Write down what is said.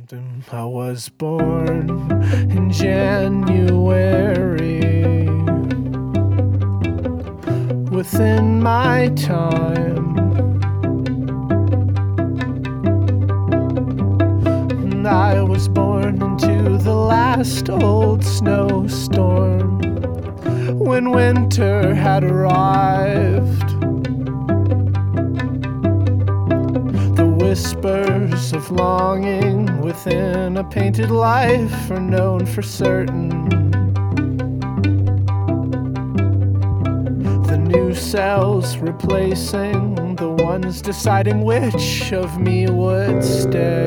I was born in January. Within my time, and I was born into the last old snowstorm when winter had arrived. The whispers of longing within a painted life are known for certain. The new cells replacing the ones deciding which of me would stay.